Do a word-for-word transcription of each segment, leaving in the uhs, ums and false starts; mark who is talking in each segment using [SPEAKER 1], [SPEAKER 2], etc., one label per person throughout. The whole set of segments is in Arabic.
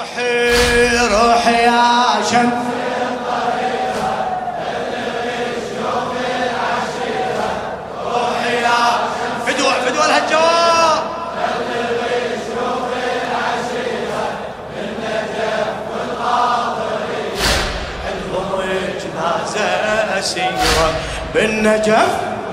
[SPEAKER 1] روحي روحي يا شمس فدوى فدوى الهجار عندهم جنازة أسيرة بالنجف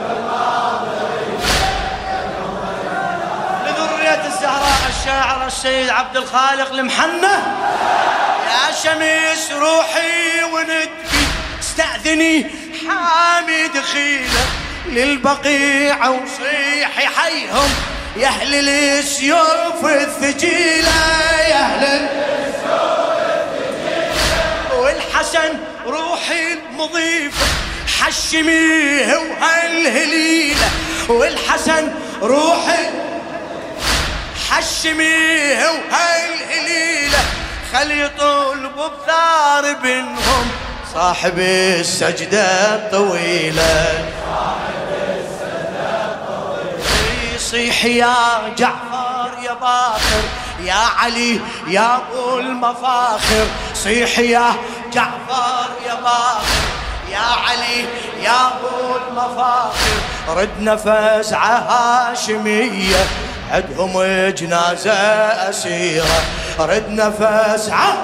[SPEAKER 1] لذرية الزهراء الشاعر السيد عبد الخالق المحنة. يا شمس روحي ونبكي استأذني حامي دخيله للبقيع وصيحي حيهم يا اهل السيوف الثقيله يا اهل السيوف الثقيله والحسن روحي المضيفه حشميه وهالهليله والحسن روحي حشميه وهالهليله خلي يطلب بثار بينهم صاحب السجده الطويله يصيح يا جعفر يا باكر يا علي يا ابو المفاخر صيح يا جعفر يا باكر يا علي يا ابو المفاخر ردنا فزعه هاشميه عندهم جنازه اسيره ردنا فزعه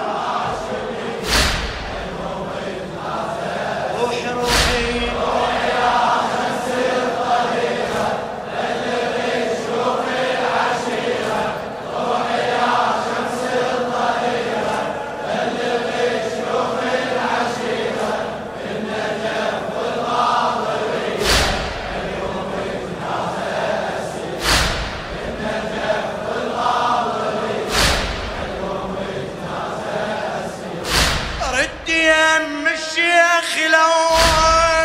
[SPEAKER 1] يم الشيخ الأول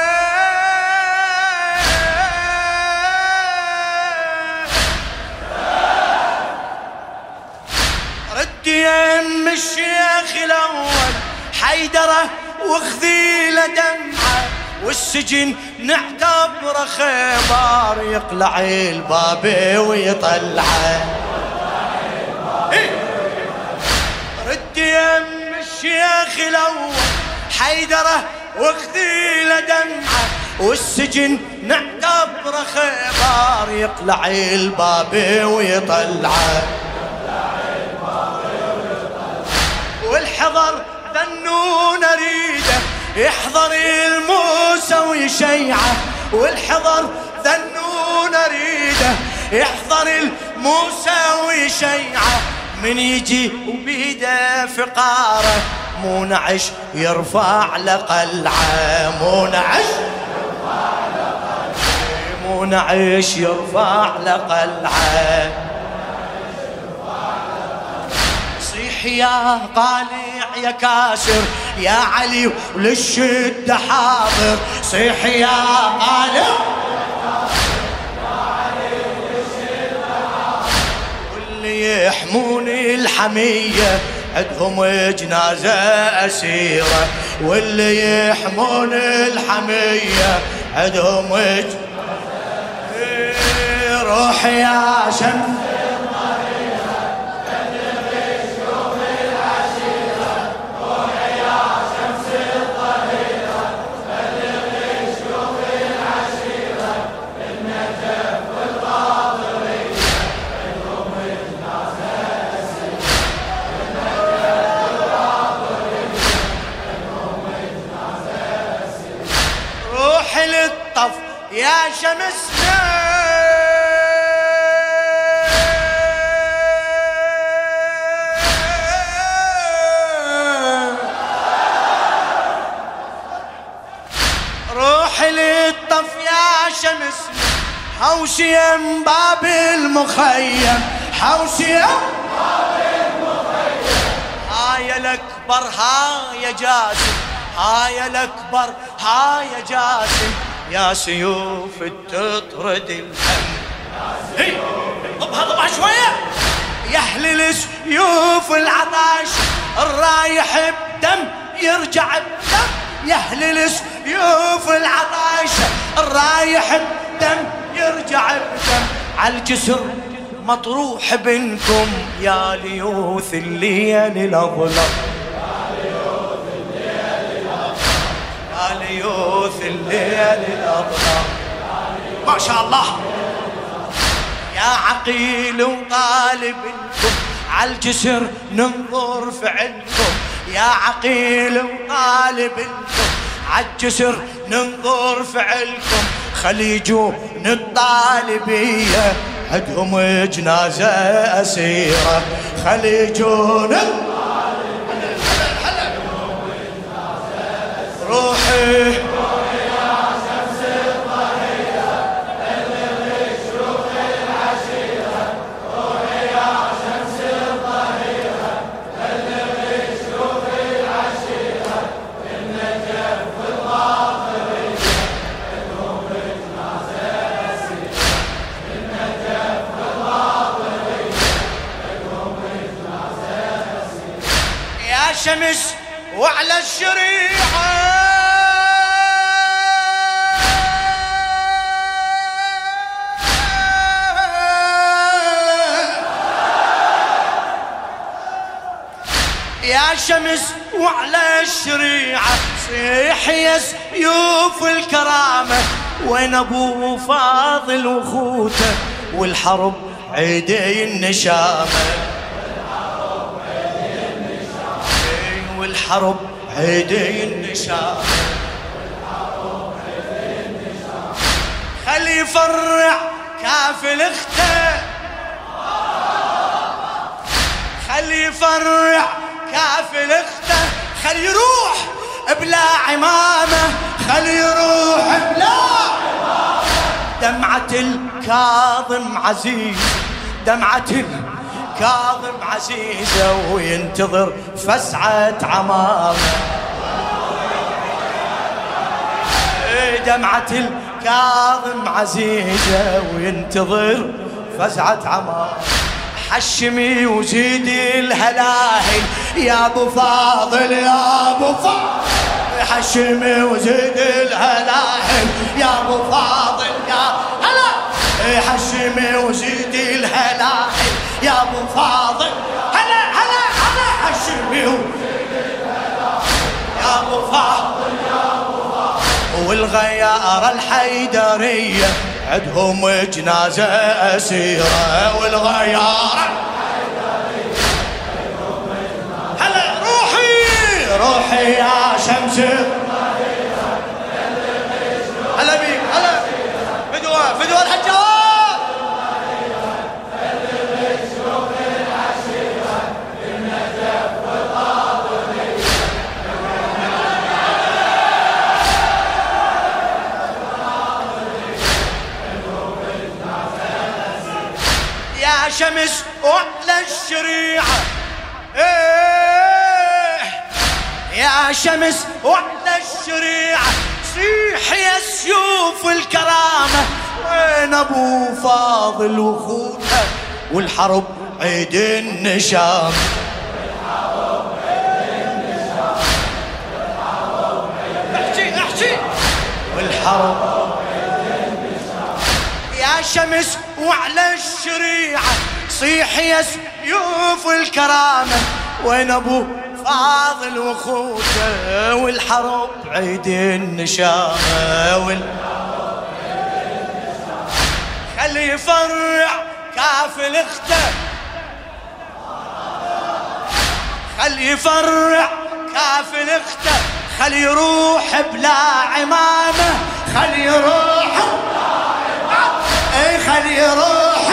[SPEAKER 1] رد يم الشيخ الأول حيدره وخذيله دمعه والسجن نعتبره خبر يقلع الباب ويطلعه رد يم الشيخ الأول حيدره وخذيله دمعه والسجن نعتبره خبر يقلع الباب ويطلعه والحضر ذنون اريده يحضر الموسى ويشيعه والحضر ذنون اريده يحضر الموسى ويشيعه من يجي وبيده فقاره مو نعش يرفع لقلعه مو نعش يرفع لقلعه مو نعش يرفع لقلعه صيح يا قالع يا كاسر يا علي وللشده حاضر صيح يا قالع يحموني الحمية عندهم جنازة أسيرة واللي يحمون الحمية عندهم جنازة أسيرة روح يا شمس للطف يا شمسنا روح للطف يا شمسنا حوشيم باب المخيم حوشيم باب المخيم هاي الأكبر هاي جاسم هاي الأكبر هاي جاسم يا سيوف تطرد الهم هي ضبها ضبها شوية يا أهل السيوف العطاش الرايح بدم يرجع بدم يا أهل السيوف العطاش الرايح بدم يرجع بدم عالجسر مطروح بينكم يا ليوث الليل الأظلم، يا ليوث الليل الأظلم. ما شاء الله. يا عقيل وطالبكم عالجسر ننظر فعلكم، يا عقيل وطالبكم عالجسر ننظر فعلكم. خليجون الطالبية عندهم جنازة أسيرة، خليجون روحي شمس وعلى الشريعة يا شمس وعلى الشريعة صيح يا سيوف الكرامة. وين ابو فاضل وخوته والحرب عيدي النشامة، والحرب عيدي النشامة. خلي يفرع كافل اخته، خلي يفرع كافل اخته. خلي يروح بلا عمامة، خلي يروح بلا عمامة. دمعة الكاظم عزيز، دمعة الكاظم عزيزة وينتظر فسعة عمامة. دمعة الكاظم عزيزة وينتظر فزعة عمامة. حشمي وزيدي الهلاهل يا ابو فاضل يا ابو فاضل، حشمي وزيدي الهلاهل يا ابو فاضل يا هلا، حشمي وزيدي الهلاهل يا ابو فاضل هلا هلا هلا، حشمي وزيدي الهلاهل يا ابو فاضل يا ابو فاضل. والغيارة الحيدرية عندهم جنازة أسيرة، والغيارة هلا روحي روحي يا شمس هلا بيك هلا فدوة فدوة الحجار. يا شمس وعلى الشريعة ايه، يا شمس وعلى الشريعة صيح يا سيوف الكرامة. وين ابو فاضل وخوته والحرب عيد النشام، احكي احكي والحرب يا شمس وعلى الشريعة صيح يا سيوف الكرامة. وين ابو فاضل وخوته والحرب عيد النشامة، والحرب عيد النشامة. خلي يفرع كافل اخته، خلي يفرع كافل اخته. خلي يروح بلا عمامة، خلي يروح اي خلي يروح.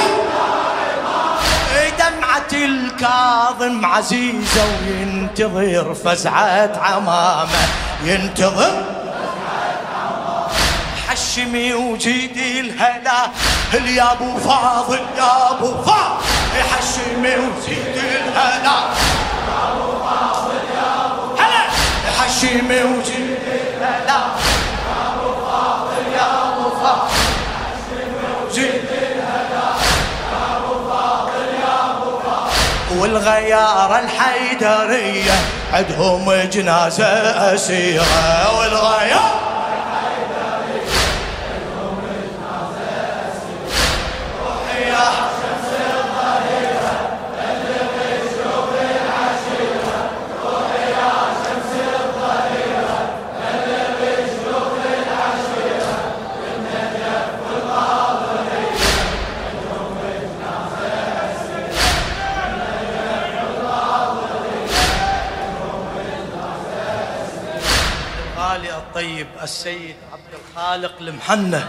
[SPEAKER 1] دمعة الكاظم عزيزة وينتظر فزعة عمامة، ينتظر فزعة عمامة. حشمي وجيدي الهلا يا ابو فاضل يا ابو فاضل، حشمي وجيدي الهلا يا ابو فاضل يا ابو هلا، حشمي وجيدي الهلا يا ابو فاضل يا ابو فاضل، والغيارة الحيدرية عندهم جنازة أسيرة، والغيارة الحيدرية عندهم جنازة أسيرة. روحي يا شمس الوالي الطيب السيد عبد الخالق المحنة.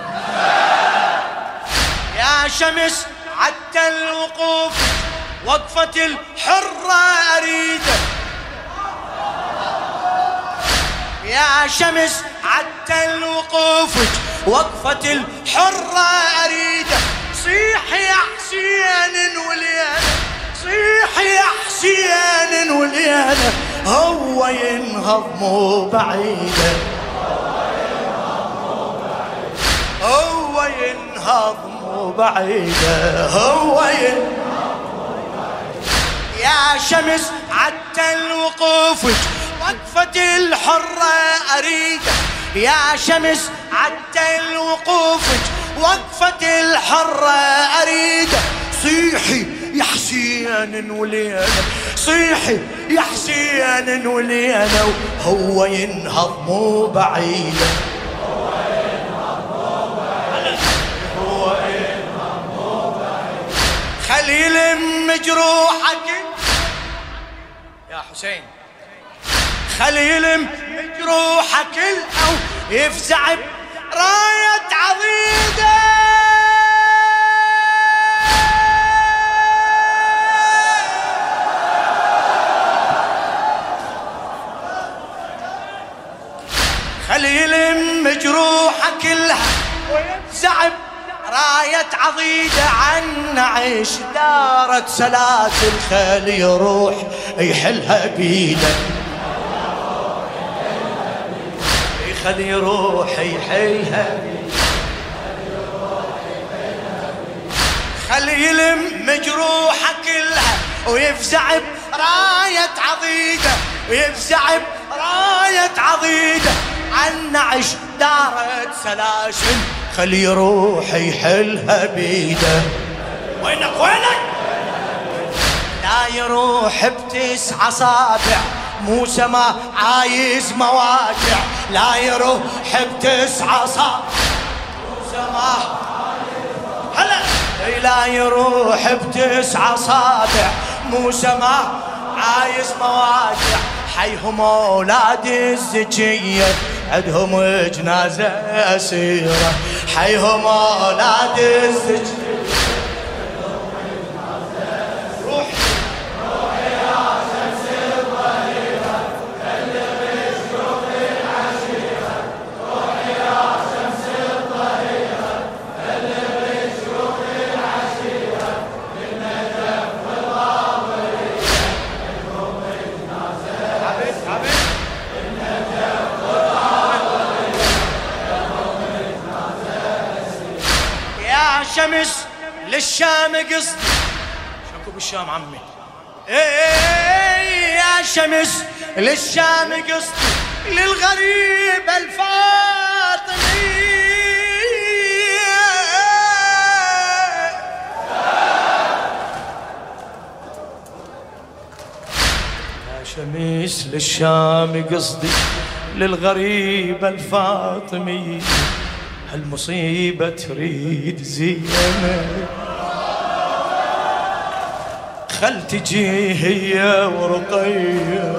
[SPEAKER 1] يا شمس عدت الوقوف وقفة الحرة أريده، يا شمس عدت الوقوف وقفة الحرة أريده، صيح يا حسين ولينا، صيح يا حسين ولينا، هو ينهض مو بعيده، هو ينهض مو بعيده، هو ينهض مو بعيده. يا شمس عدت الوقوف وقفة الحرة أريده، يا شمس عدت الوقوف وقفة الحرة أريده، صيحي يا حسين ولينا، صيحي يا حسين ولينا، هو ينهض مو بعيده، هو ينهض مو بعيده، هو ينهض مو بعيده. خلي يلم جروحك يا حسين، خلي يلم جروحك او يفزع براية عضيده، خلي يلم جروحك كلها ويفزع راية عضيده، عنا عيش دارت سلاسل، خلي يروح يحلها بيده، خلي يروح يحلها، خلي يلم جروحك كلها ويفزع براية عضيده، ويفزع براية عضيده، عنا عش دارت سلاسل، خلي يروح يحلها بيده. وينك وينك؟ لا يروح بتسع اصابع، موسى ما عايز مواجع، لا يروح بتسع اصابع، موسى ما هلا، لا يروح بتسع اصابع، موسى ما عايز مواجع، حيهم اولاد الزكيه عندهم جنازه اسيره، حيهم اولاد الزكيه عندهم جنازه، روح روح يا شمس الظهيره، بلغ شيوخ العشيره، روح يا شمس الظهيره، بلغ شيوخ العشيره، بالنجف والغاضريه عندهم جنازه، حبيب حبيب شمس للشام قصدي، شكو بالشام عمي، ايه يا شمس للشام قصدي، للغريب الفاطمي، يا شمس للشام قصدي، للغريب الفاطمي، هالمصيبة تريد زينب، خل تجي هي ورقية،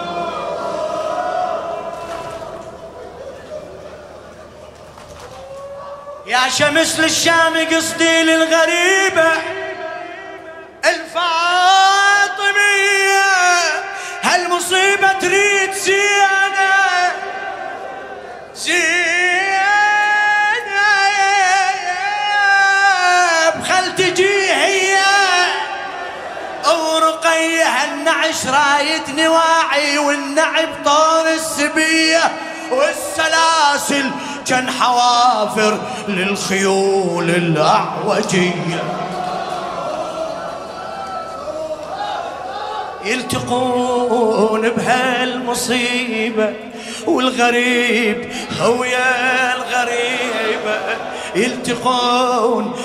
[SPEAKER 1] يا شمس للشام قصدي، للغريبة الفاطمية، هالمصيبة تريد زينب، زينب تجي هي ورقية، النعش رايد نواعي، والنعب طار السبية، والسلاسل كان حوافر للخيول الأعوجية، يلتقون بهالمصيبة، والغريب ويا الغريبة، يلتقون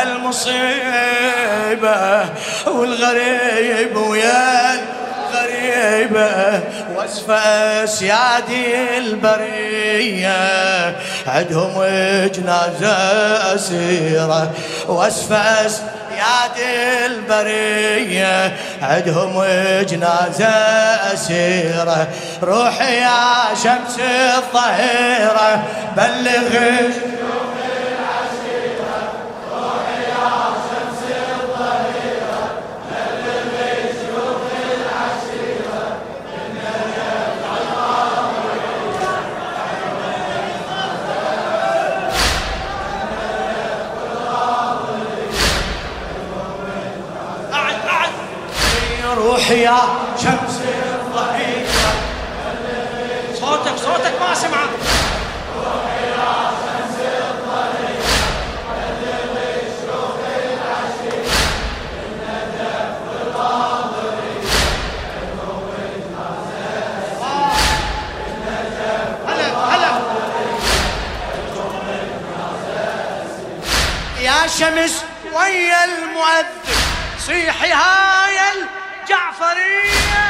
[SPEAKER 1] بهالمصيبة، والغريب ويا الغريبة، واسفة اسيادي البرية عندهم جنازة أسيرة، واسفة سياد البرية عندهم جنازة أسيرة. روحي يا شمس الظهيرة بلغ شيوخ العشيرة. روحي يا شمس الظهيرة بلغ شيوخ العشيرة. روحي يا شمس الظهيرة صوتك صوتك ما سمع. روحي يا شمس الظهيرة بلغ شيوخ العشيرة. الندف والغاضرية عندهم جنازة. هلا هلا يا شمس ويا المؤذن صيحي هاي الجعفرية.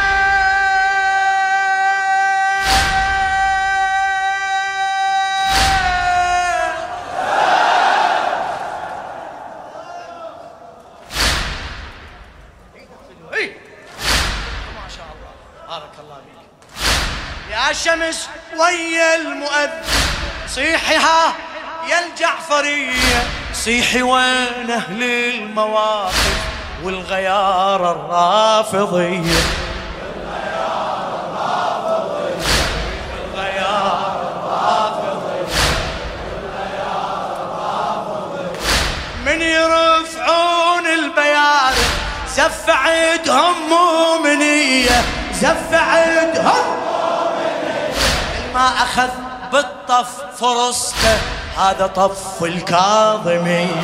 [SPEAKER 1] ما شاء الله بارك الله فيك يا شمس ويا المؤذن صيحي ها يا الجعفرية. صيحي وين أهل المواقف والغيار الرافضية. والغيار الرافضية والغيار الرافضية والغيار الرافضية. من يرفعون البيار زف عدهم مؤمنية. زف عدهم مؤمنية. ما أخذ بالطف فرصته هذا طف الكاظمية.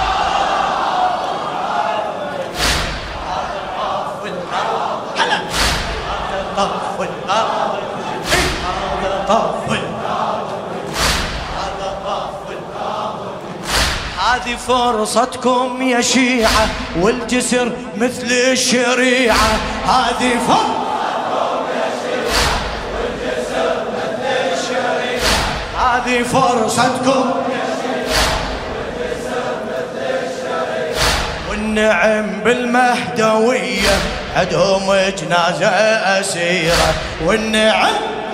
[SPEAKER 1] طف الأرض هذا طف الأرض هذا طف الأرض. هذه فرصتكم يا شيعة والجسر مثل الشريعة. هذه فرصتكم يا شيعة والجسر مثل الشريعة. هذه فرصتكم يا شيعة والجسر مثل الشريعة. والنعم بالمهدوية عندهم جنازة أسيرة. والنعم